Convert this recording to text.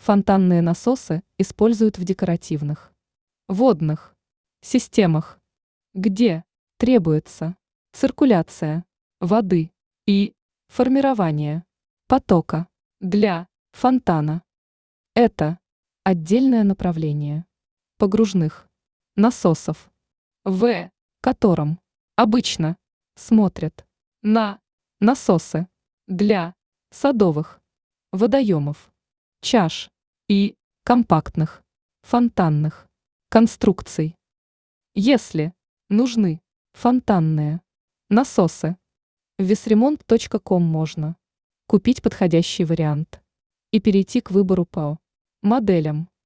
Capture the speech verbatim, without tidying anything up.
Фонтанные насосы используют в декоративных, водных системах, где требуется циркуляция воды и формирование потока для фонтана. Это отдельное направление погружных насосов, в котором обычно смотрят на насосы для садовых водоемов, чаш и компактных фонтанных конструкций. Если нужны фонтанные насосы, в весремонт точка ком можно купить подходящий вариант и перейти к выбору по моделям.